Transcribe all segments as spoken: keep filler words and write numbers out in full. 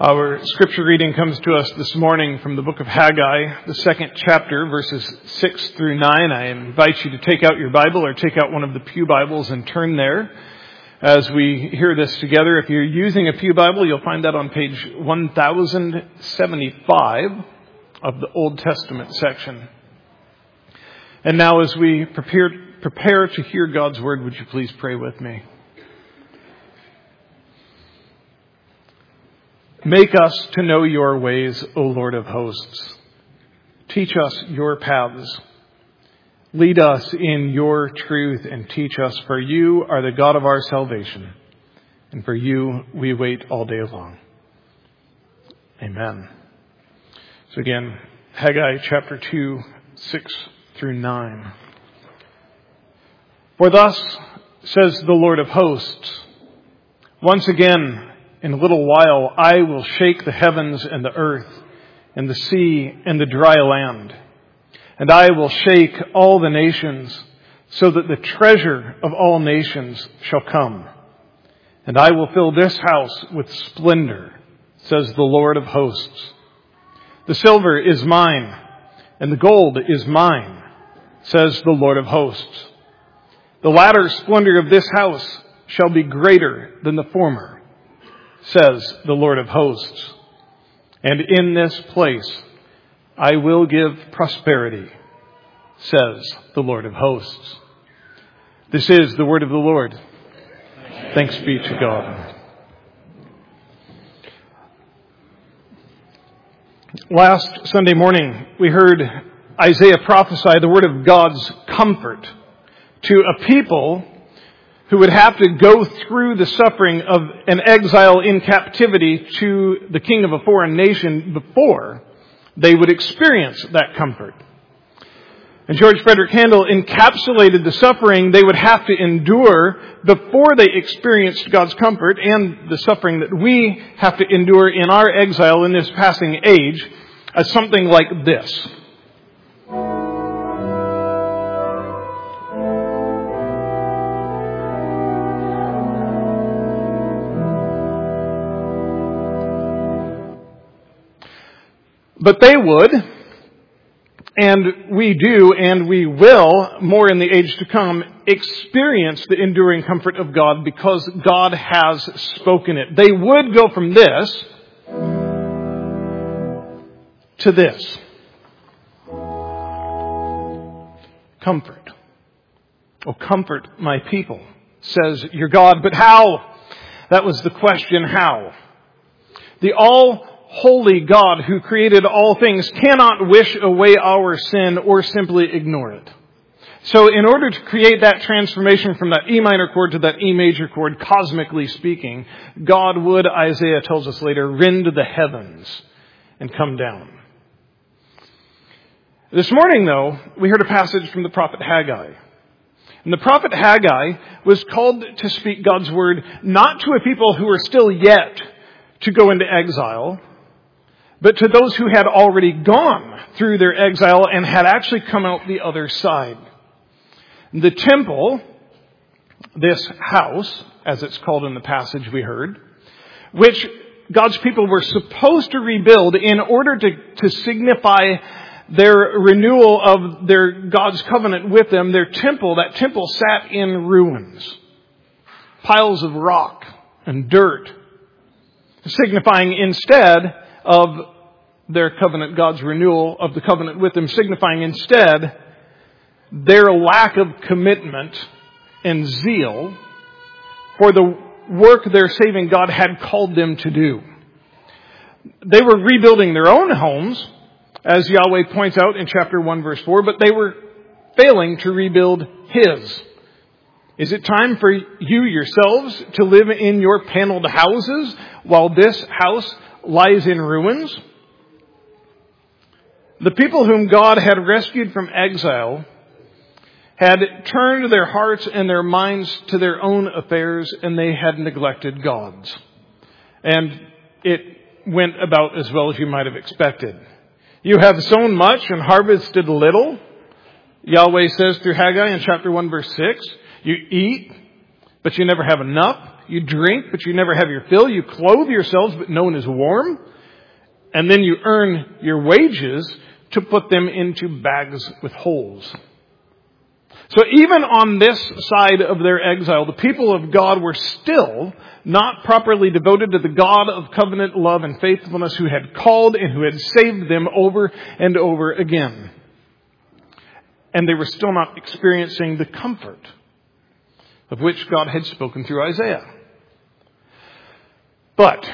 Our scripture reading comes to us this morning from the book of Haggai, the second chapter, verses six through nine. I invite you to take out your Bible or take out one of the pew Bibles and turn there as we hear this together. If you're using a pew Bible, you'll find that on page one thousand seventy-five of the Old Testament section. And now as we prepare, prepare to hear God's word, would you please pray with me? Make us to know your ways, O Lord of hosts. Teach us your paths. Lead us in your truth and teach us, for you are the God of our salvation, and for you we wait all day long. Amen. So again, Haggai chapter two, six through nine. For thus says the Lord of hosts, once again, in a little while, I will shake the heavens and the earth and the sea and the dry land. And I will shake all the nations so that the treasure of all nations shall come. And I will fill this house with splendor, says the Lord of hosts. The silver is mine and the gold is mine, says the Lord of hosts. The latter splendor of this house shall be greater than the former, says the Lord of hosts. And in this place I will give prosperity, says the Lord of hosts. This is the word of the Lord. Thanks be to God. Last Sunday morning, we heard Isaiah prophesy the word of God's comfort to a people who would have to go through the suffering of an exile in captivity to the king of a foreign nation before they would experience that comfort. And George Frederick Handel encapsulated the suffering they would have to endure before they experienced God's comfort and the suffering that we have to endure in our exile in this passing age as something like this. But they would, and we do, and we will, more in the age to come, experience the enduring comfort of God because God has spoken it. They would go from this to this. Comfort. Oh, comfort my people, says your God. But how? That was the question, how? The all holy God who created all things cannot wish away our sin or simply ignore it. So in order to create that transformation from that E minor chord to that E major chord, cosmically speaking, God would, Isaiah tells us later, rend the heavens and come down. This morning, though, we heard a passage from the prophet Haggai. And the prophet Haggai was called to speak God's word not to a people who were still yet to go into exile, but to those who had already gone through their exile and had actually come out the other side. The temple, this house, as it's called in the passage we heard, which God's people were supposed to rebuild in order to, to signify their renewal of their God's covenant with them, their temple, that temple sat in ruins. Piles of rock and dirt, signifying instead of their covenant, God's renewal of the covenant with them, signifying instead their lack of commitment and zeal for the work their saving God had called them to do. They were rebuilding their own homes, as Yahweh points out in chapter one, verse four, but they were failing to rebuild His. Is it time for you yourselves to live in your paneled houses while this house lies in ruins? The people whom God had rescued from exile had turned their hearts and their minds to their own affairs, and they had neglected God's. And it went about as well as you might have expected. You have sown much and harvested little, Yahweh says through Haggai in chapter one, verse six. You eat, but you never have enough. You drink, but you never have your fill. You clothe yourselves, but no one is warm. And then you earn your wages to put them into bags with holes. So even on this side of their exile, the people of God were still not properly devoted to the God of covenant love and faithfulness who had called and who had saved them over and over again. And they were still not experiencing the comfort of which God had spoken through Isaiah. But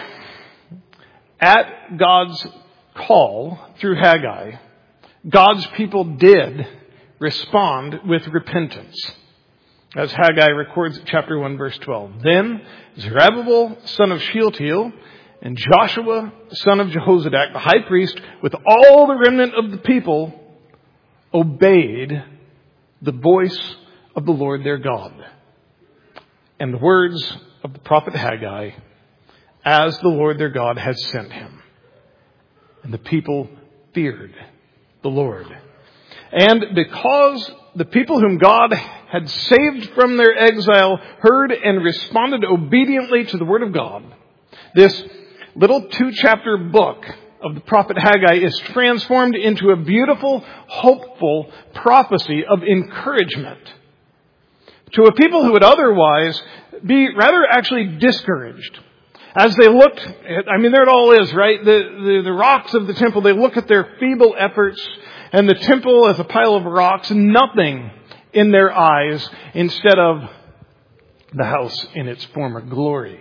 at God's call through Haggai, God's people did respond with repentance. As Haggai records chapter one, verse twelve. Then Zerubbabel, son of Shealtiel, and Joshua, son of Jehozadak, the high priest, with all the remnant of the people, obeyed the voice of the Lord their God and the words of the prophet Haggai, as the Lord their God had sent him. And the people feared the Lord. And because the people whom God had saved from their exile heard and responded obediently to the word of God, this little two-chapter book of the prophet Haggai is transformed into a beautiful, hopeful prophecy of encouragement to a people who would otherwise be rather actually discouraged. As they looked at, I mean, there it all is, right? The, the, the rocks of the temple, they look at their feeble efforts and the temple as a pile of rocks, nothing in their eyes instead of the house in its former glory.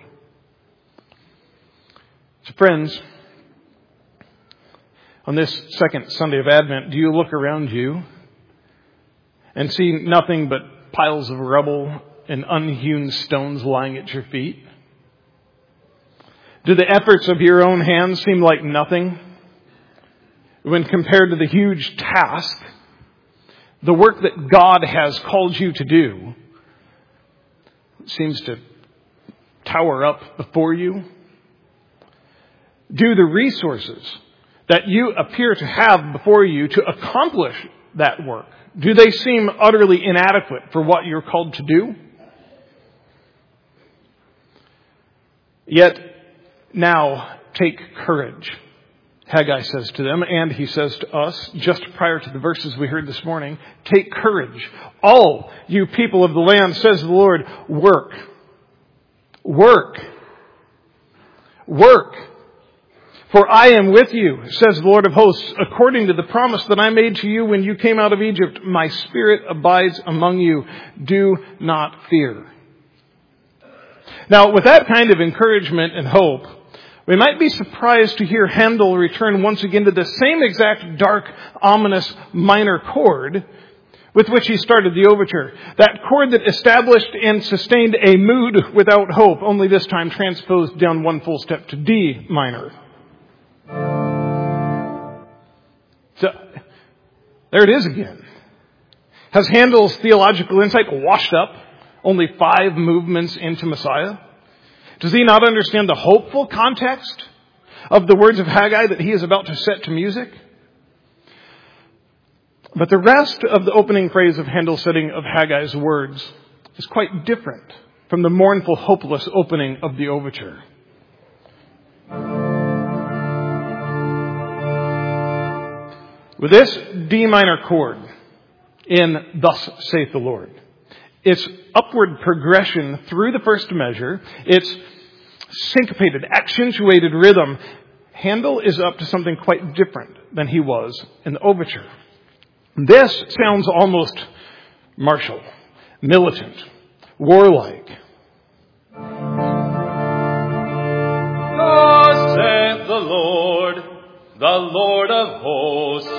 So friends, on this second Sunday of Advent, do you look around you and see nothing but piles of rubble and unhewn stones lying at your feet? Do the efforts of your own hands seem like nothing when compared to the huge task, the work that God has called you to do seems to tower up before you? Do the resources that you appear to have before you to accomplish that work, do they seem utterly inadequate for what you're called to do? Yet, now take courage, Haggai says to them, and he says to us, just prior to the verses we heard this morning, take courage. All you people of the land, says the Lord, work. Work. Work. For I am with you, says the Lord of hosts, according to the promise that I made to you when you came out of Egypt. My spirit abides among you. Do not fear. Now, with that kind of encouragement and hope, we might be surprised to hear Handel return once again to the same exact dark, ominous minor chord with which he started the overture. That chord that established and sustained a mood without hope, only this time transposed down one full step to D minor. So, there it is again. Has Handel's theological insight washed up only five movements into Messiah? Does he not understand the hopeful context of the words of Haggai that he is about to set to music? But the rest of the opening phrase of Handel's setting of Haggai's words is quite different from the mournful, hopeless opening of the overture. With this D minor chord in Thus Saith the Lord, its upward progression through the first measure, its syncopated, accentuated rhythm, Handel is up to something quite different than he was in the overture. This sounds almost martial, militant, warlike. Thus saith the Lord, the Lord of hosts.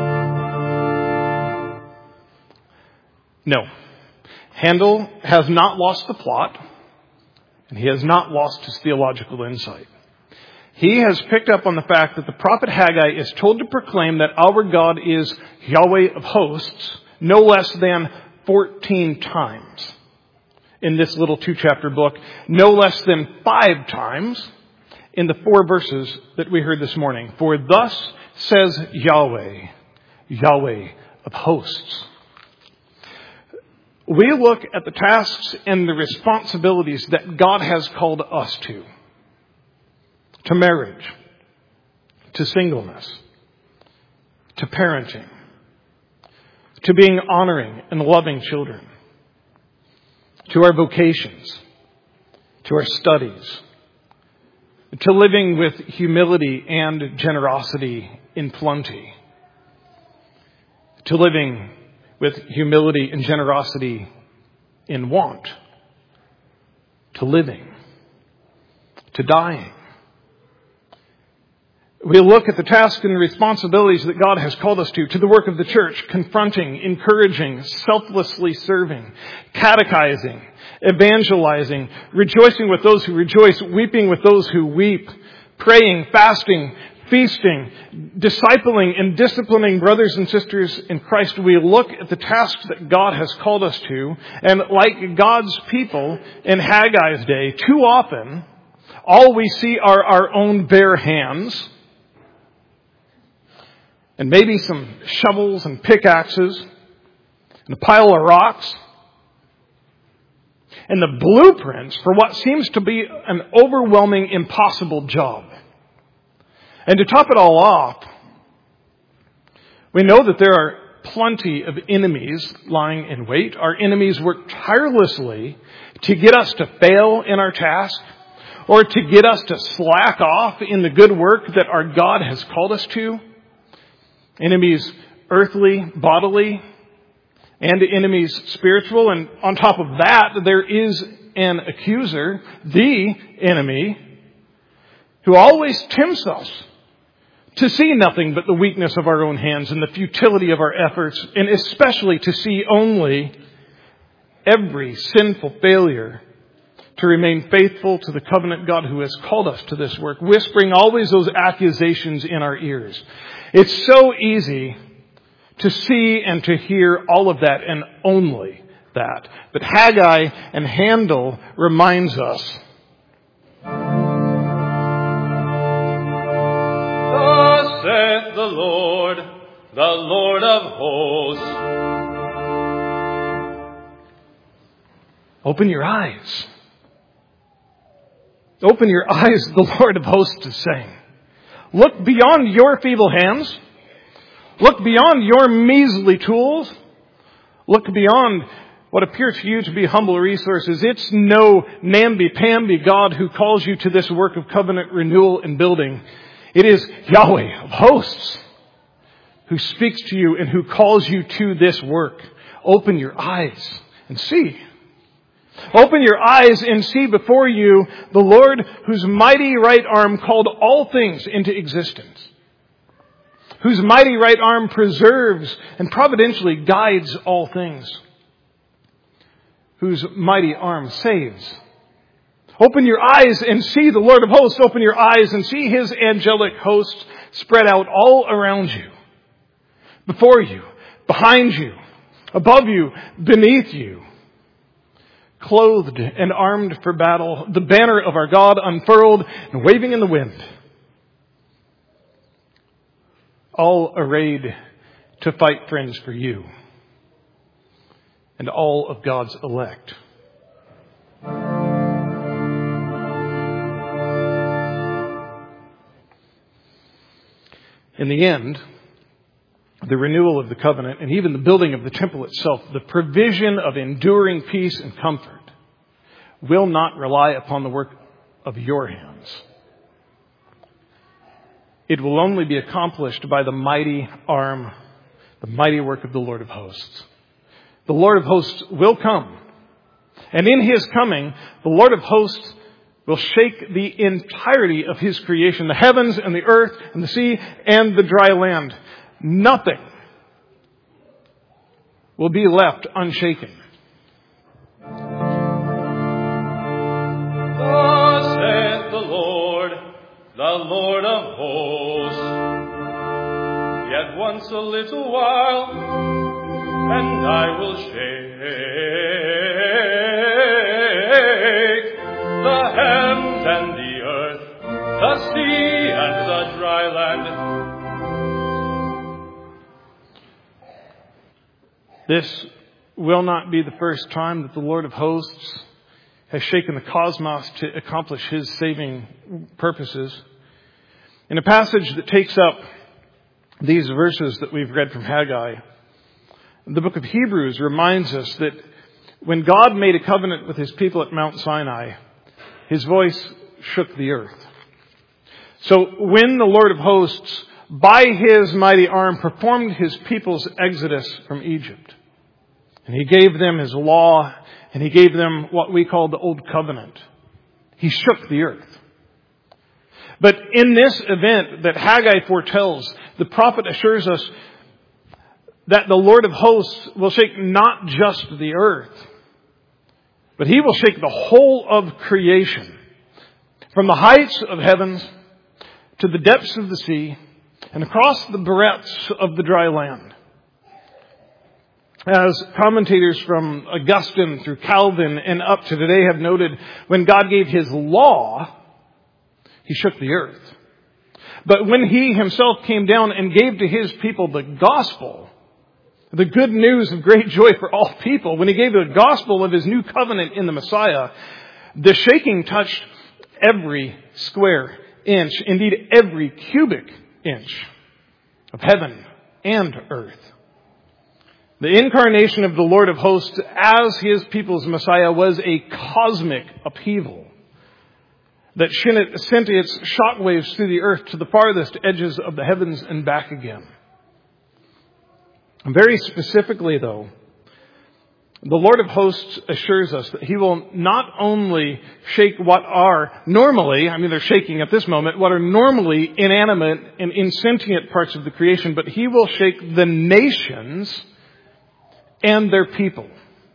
No. Handel has not lost the plot, and he has not lost his theological insight. He has picked up on the fact that the prophet Haggai is told to proclaim that our God is Yahweh of hosts no less than fourteen times in this little two-chapter book, no less than five times in the four verses that we heard this morning. For thus says Yahweh, Yahweh of hosts. we look at the tasks and the responsibilities that God has called us to. To marriage, to singleness, to parenting, to being honoring and loving children, to our vocations, to our studies, to living with humility and generosity in plenty, to living with humility and generosity in want, to living, to dying. We look at the tasks and responsibilities that God has called us to, to the work of the church, confronting, encouraging, selflessly serving, catechizing, evangelizing, rejoicing with those who rejoice, weeping with those who weep, praying, fasting, feasting, discipling and disciplining brothers and sisters in Christ. We look at the tasks that God has called us to, and like God's people in Haggai's day, too often, all we see are our own bare hands, and maybe some shovels and pickaxes, and a pile of rocks, and the blueprints for what seems to be an overwhelming, impossible job. And to top it all off, we know that there are plenty of enemies lying in wait. Our enemies work tirelessly to get us to fail in our task, or to get us to slack off in the good work that our God has called us to. Enemies earthly, bodily, and enemies spiritual. And on top of that, there is an accuser, the enemy, who always tempts us to see nothing but the weakness of our own hands and the futility of our efforts, and especially to see only every sinful failure to remain faithful to the covenant God who has called us to this work, whispering always those accusations in our ears. It's so easy to see and to hear all of that, and only that. But Haggai and Handel reminds us, Thus saith the Lord, the Lord of hosts. open your eyes. Open your eyes, the Lord of hosts is saying. Look beyond your feeble hands. Look beyond your measly tools. Look beyond what appears to you to be humble resources. It's no namby-pamby God who calls you to this work of covenant renewal and building. It is Yahweh of hosts who speaks to you and who calls you to this work. Open your eyes and see. Open your eyes and see before you the Lord whose mighty right arm called all things into existence, whose mighty right arm preserves and providentially guides all things, whose mighty arm saves. Open your eyes and see the Lord of hosts. Open your eyes and see his angelic hosts spread out all around you, before you, behind you, above you, beneath you, clothed and armed for battle, the banner of our God unfurled and waving in the wind, all arrayed to fight friends for you and all of God's elect. In the end, the renewal of the covenant and even the building of the temple itself, the provision of enduring peace and comfort, will not rely upon the work of your hands. It will only be accomplished by the mighty arm, the mighty work of the Lord of hosts. The Lord of hosts will come. And in his coming, the Lord of hosts will shake the entirety of his creation, the heavens and the earth and the sea and the dry land. Nothing will be left unshaken. Thus saith the Lord, the Lord of hosts. Yet once a little while, and I will shake the heavens and the earth, the sea and the dry land. This will not be the first time that the Lord of hosts has shaken the cosmos to accomplish his saving purposes. In a passage that takes up these verses that we've read from Haggai, the book of Hebrews reminds us that when God made a covenant with his people at Mount Sinai, his voice shook the earth. So when the Lord of hosts, by his mighty arm, performed his people's exodus from Egypt, and he gave them his law, and he gave them what we call the Old Covenant, he shook the earth. But in this event that Haggai foretells, the prophet assures us that the Lord of hosts will shake not just the earth, but he will shake the whole of creation, from the heights of heavens to the depths of the sea and across the breadths of the dry land. As commentators from Augustine through Calvin and up to today have noted, when God gave his law, he shook the earth. But when he himself came down and gave to his people the gospel, the good news of great joy for all people, when he gave the gospel of his new covenant in the Messiah, the shaking touched every square inch, indeed every cubic inch of heaven and earth. The incarnation of the Lord of hosts as his people's Messiah was a cosmic upheaval that sent its shockwaves through the earth to the farthest edges of the heavens and back again. Very specifically, though, the Lord of hosts assures us that he will not only shake what are normally, I mean they're shaking at this moment, what are normally inanimate and insentient parts of the creation, but he will shake the nations and their people.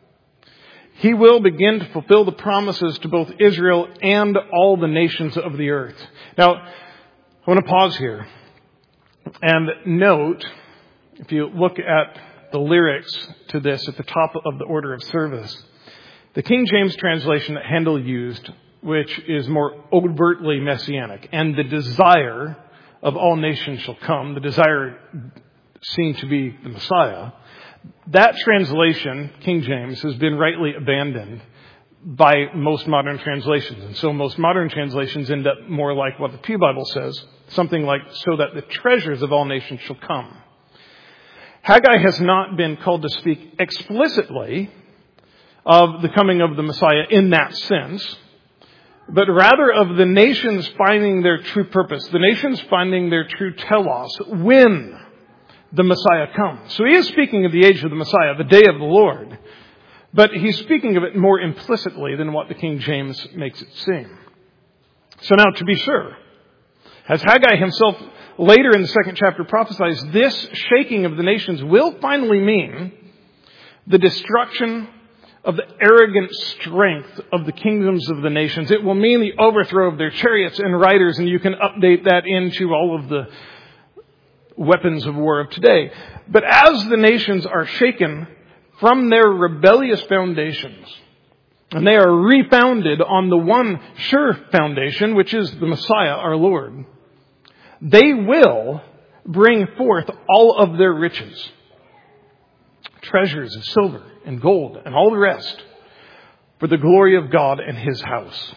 He will begin to fulfill the promises to both Israel and all the nations of the earth. Now, I want to pause here and note, if you look at the lyrics to this at the top of the order of service, the King James translation that Handel used, which is more overtly messianic, and the desire of all nations shall come, the desire seen to be the Messiah, that translation, King James, has been rightly abandoned by most modern translations. And so most modern translations end up more like what the Pew Bible says, something like, so that the treasures of all nations shall come. Haggai has not been called to speak explicitly of the coming of the Messiah in that sense, but rather of the nations finding their true purpose, the nations finding their true telos when the Messiah comes. So he is speaking of the age of the Messiah, the day of the Lord, but he's speaking of it more implicitly than what the King James makes it seem. So now, to be sure, as Haggai himself later in the second chapter prophesies, this shaking of the nations will finally mean the destruction of the arrogant strength of the kingdoms of the nations. It will mean the overthrow of their chariots and riders, and you can update that into all of the weapons of war of today. But as the nations are shaken from their rebellious foundations, and they are refounded on the one sure foundation, which is the Messiah, our Lord, they will bring forth all of their riches, treasures of silver and gold and all the rest, for the glory of God and his house.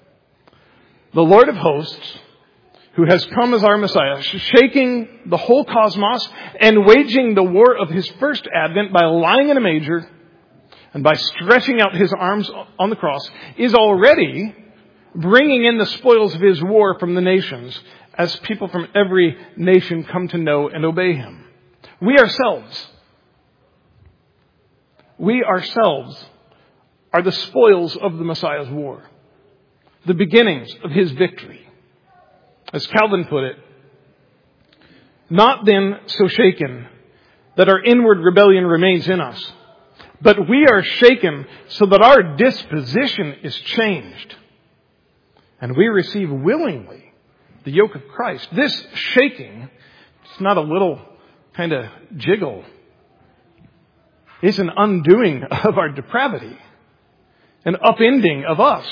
The Lord of hosts, who has come as our Messiah, shaking the whole cosmos and waging the war of his first advent by lying in a manger and by stretching out his arms on the cross, is already bringing in the spoils of his war from the nations as people from every nation come to know and obey him. We ourselves, we ourselves are the spoils of the Messiah's war, the beginnings of his victory. As Calvin put it, not then so shaken that our inward rebellion remains in us, but we are shaken so that our disposition is changed, and we receive willingly the yoke of Christ. This shaking is not a little kind of jiggle. It's an undoing of our depravity, an upending of us.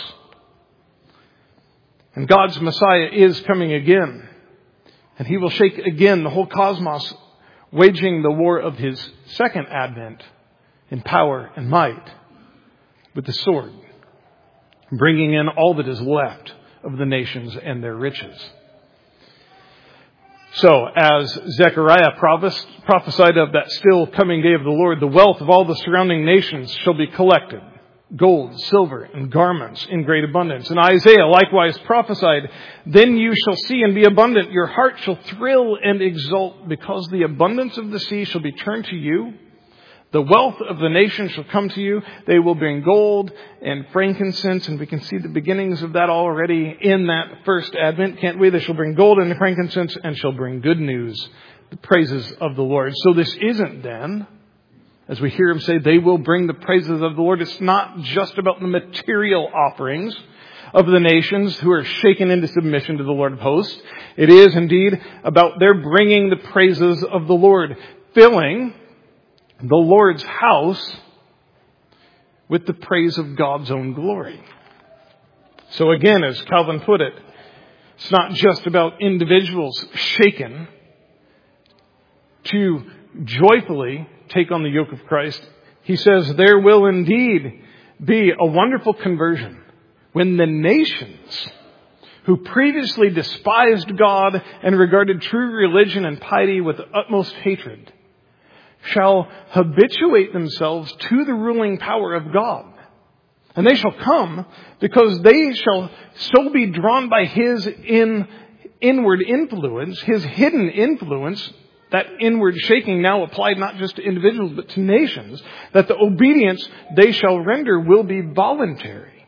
And God's Messiah is coming again. And he will shake again the whole cosmos, waging the war of his second advent in power and might with the sword, bringing in all that is left of the nations and their riches. So, as Zechariah prophesied of that still coming day of the Lord, the wealth of all the surrounding nations shall be collected, gold, silver, and garments in great abundance. And Isaiah likewise prophesied, then you shall see and be abundant. Your heart shall thrill and exult, because the abundance of the sea shall be turned to you. The wealth of the nations shall come to you. They will bring gold and frankincense. And we can see the beginnings of that already in that first advent, can't we? They shall bring gold and frankincense and shall bring good news, the praises of the Lord. So this isn't then, as we hear him say, they will bring the praises of the Lord. It's not just about the material offerings of the nations who are shaken into submission to the Lord of hosts. It is indeed about their bringing the praises of the Lord, filling the Lord's house with the praise of God's own glory. So again, as Calvin put it, it's not just about individuals shaken to joyfully take on the yoke of Christ. He says there will indeed be a wonderful conversion when the nations who previously despised God and regarded true religion and piety with the utmost hatred shall habituate themselves to the ruling power of God. And they shall come because they shall so be drawn by His in, inward influence, His hidden influence, that inward shaking now applied not just to individuals but to nations, that the obedience they shall render will be voluntary.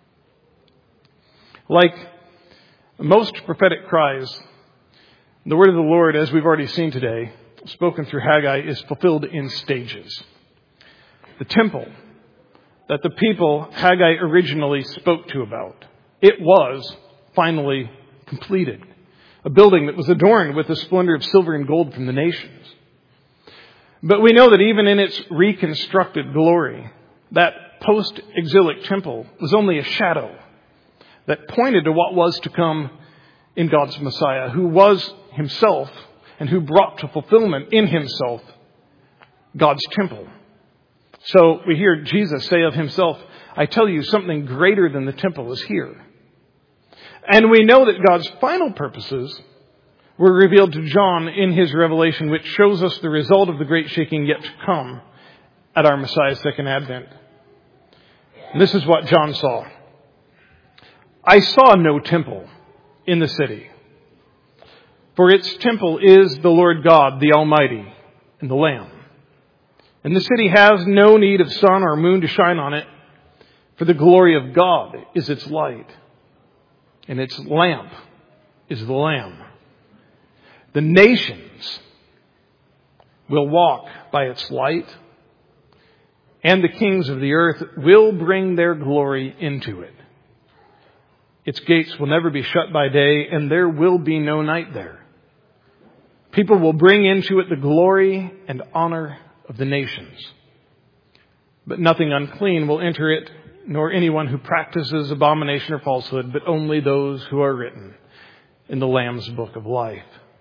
Like most prophetic cries, the word of the Lord, as we've already seen today, spoken through Haggai, is fulfilled in stages. The temple that the people Haggai originally spoke to about, it was finally completed. A building that was adorned with the splendor of silver and gold from the nations. But we know that even in its reconstructed glory, that post-exilic temple was only a shadow that pointed to what was to come in God's Messiah, who was himself and who brought to fulfillment in himself God's temple. So we hear Jesus say of himself, I tell you, something greater than the temple is here. And we know that God's final purposes were revealed to John in his revelation, which shows us the result of the great shaking yet to come at our Messiah's second advent. And this is what John saw. I saw no temple in the city, for its temple is the Lord God, the Almighty, and the Lamb. And the city has no need of sun or moon to shine on it, for the glory of God is its light, and its lamp is the Lamb. The nations will walk by its light, and the kings of the earth will bring their glory into it. Its gates will never be shut by day, and there will be no night there. People will bring into it the glory and honor of the nations. But nothing unclean will enter it, nor anyone who practices abomination or falsehood, but only those who are written in the Lamb's book of life.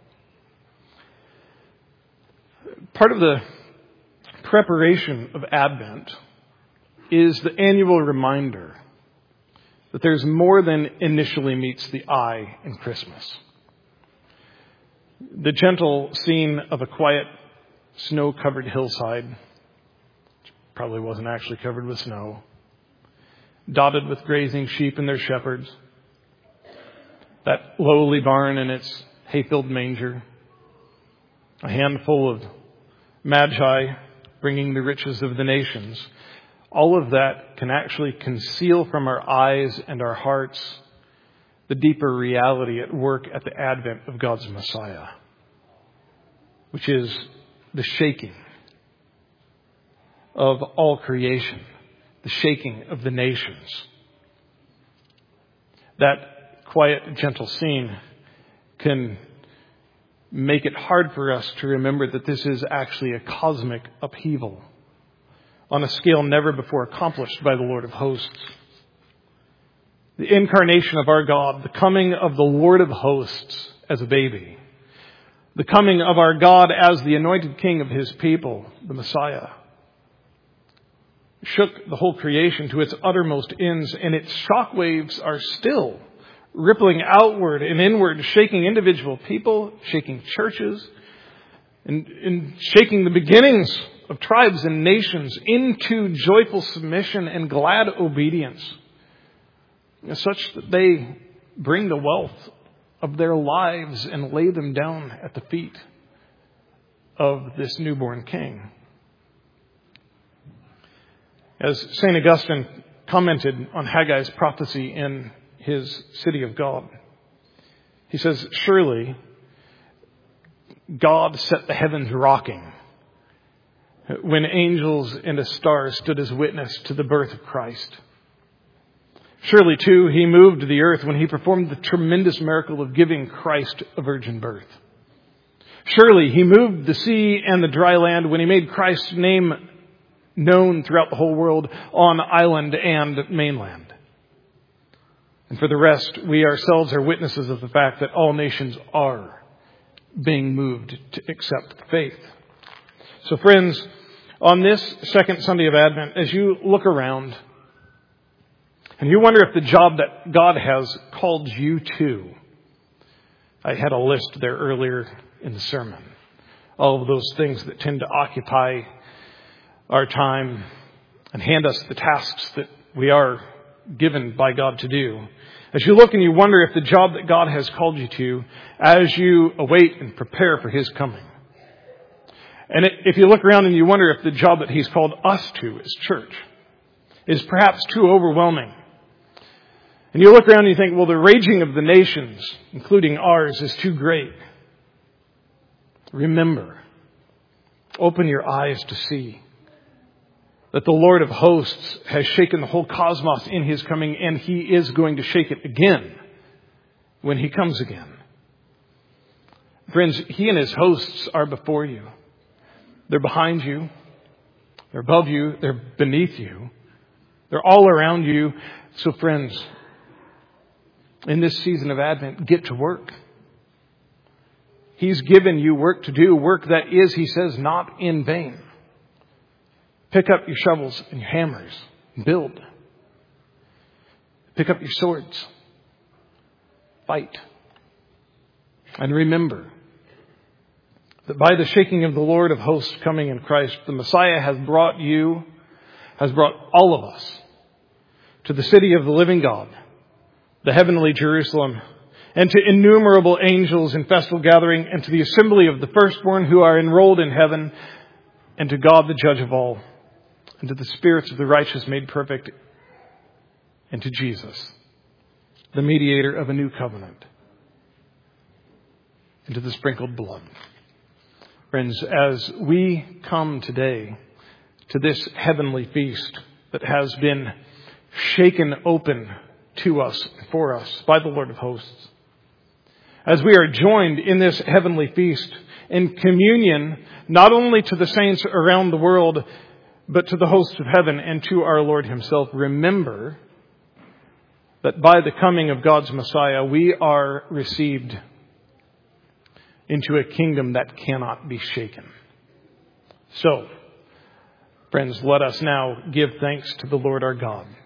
Part of the preparation of Advent is the annual reminder that there's more than initially meets the eye in Christmas. The gentle scene of a quiet, snow-covered hillside, which probably wasn't actually covered with snow, dotted with grazing sheep and their shepherds, that lowly barn and its hay-filled manger, a handful of magi bringing the riches of the nations, all of that can actually conceal from our eyes and our hearts the deeper reality at work at the advent of God's Messiah, which is the shaking of all creation, the shaking of the nations. That quiet, gentle scene can make it hard for us to remember that this is actually a cosmic upheaval on a scale never before accomplished by the Lord of hosts. The incarnation of our God, the coming of the Lord of hosts as a baby, the coming of our God as the anointed king of his people, the Messiah, shook the whole creation to its uttermost ends, and its shockwaves are still rippling outward and inward, shaking individual people, shaking churches, and, and shaking the beginnings of tribes and nations into joyful submission and glad obedience, such that they bring the wealth of their lives and lay them down at the feet of this newborn King. As Saint Augustine commented on Haggai's prophecy in his City of God, he says, "Surely God set the heavens rocking when angels and a star stood as witness to the birth of Christ. Surely, too, he moved the earth when he performed the tremendous miracle of giving Christ a virgin birth. Surely he moved the sea and the dry land when he made Christ's name known throughout the whole world on island and mainland. And for the rest, we ourselves are witnesses of the fact that all nations are being moved to accept faith." So friends, on this second Sunday of Advent, as you look around and you wonder if the job that God has called you to, I had a list there earlier in the sermon, all of those things that tend to occupy our time and hand us the tasks that we are given by God to do. As you look and you wonder if the job that God has called you to, as you await and prepare for His coming. And if you look around and you wonder if the job that He's called us to as church is perhaps too overwhelming. And you look around and you think, well, the raging of the nations, including ours, is too great. Remember, open your eyes to see that the Lord of hosts has shaken the whole cosmos in His coming, and He is going to shake it again when He comes again. Friends, He and His hosts are before you. They're behind you. They're above you. They're beneath you. They're all around you. So friends, in this season of Advent, get to work. He's given you work to do, work that is, He says, not in vain. Pick up your shovels and your hammers and build. Pick up your swords. Fight. And remember that by the shaking of the Lord of hosts coming in Christ, the Messiah has brought you, has brought all of us to the city of the living God, the heavenly Jerusalem, and to innumerable angels in festal gathering, and to the assembly of the firstborn who are enrolled in heaven, and to God the judge of all, and to the spirits of the righteous made perfect, and to Jesus, the mediator of a new covenant, and to the sprinkled blood. Friends, as we come today to this heavenly feast that has been shaken open to us, for us, by the Lord of hosts, as we are joined in this heavenly feast in communion, not only to the saints around the world, but to the hosts of heaven and to our Lord Himself, remember that by the coming of God's Messiah, we are received into a kingdom that cannot be shaken. So, friends, let us now give thanks to the Lord our God.